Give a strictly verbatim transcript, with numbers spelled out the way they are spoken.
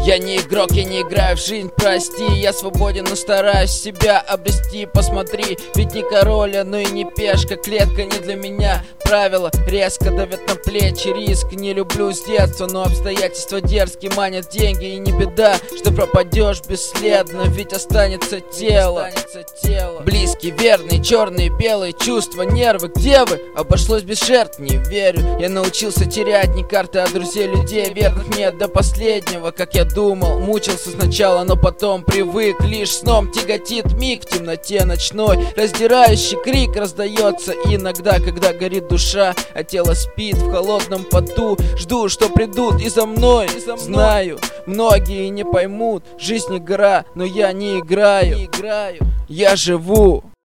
Я не игрок, я не играю в жизнь, прости. Я свободен, но стараюсь себя обрести. Посмотри, ведь не король, но и не пешка. Клетка не для меня, правила резко давят на плечи. Риск не люблю с детства, но обстоятельства дерзкие. Манят деньги, и не беда, что пропадешь бесследно, ведь останется тело. Близкий, верный, черный, белый, чувства, нервы. Где вы? Обошлось без жертв, не верю. Я научился терять не карты, а друзей, людей верных нет до последнего. Как я думал, мучился сначала, но потом привык. Лишь сном тяготит миг в темноте ночной. Раздирающий крик раздается иногда, когда горит душа, а тело спит в холодном поту. Жду, что придут и за мной, и за мной. Знаю, многие не поймут, жизнь игра, но я не играю. Я живу.